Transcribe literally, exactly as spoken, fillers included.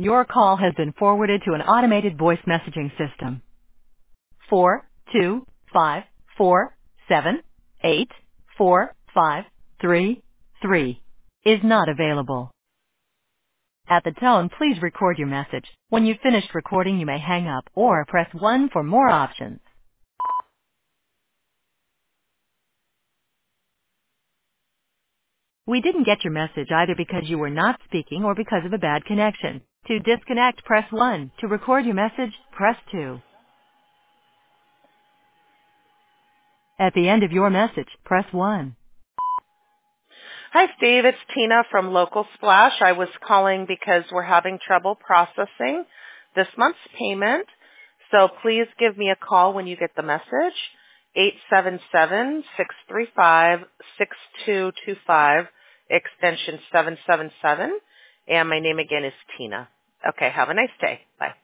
Your call has been forwarded to an automated voice messaging system. Four two five four seven eight four five three three is not available. At the tone, please record your message. When you've finished recording, you may hang up or press one for more options. We didn't get your message either because you were not speaking or because of a bad connection. To disconnect, press one. To record your message, press two. At the end of your message, press one. Hi, Steve. It's Tina from Local Splash. I was calling because we're having trouble processing this month's payment. So please give me a call when you get the message. eight seven seven, six three five, six two two five, extension seven seven seven. And my name again is Tina. Okay, have a nice day. Bye.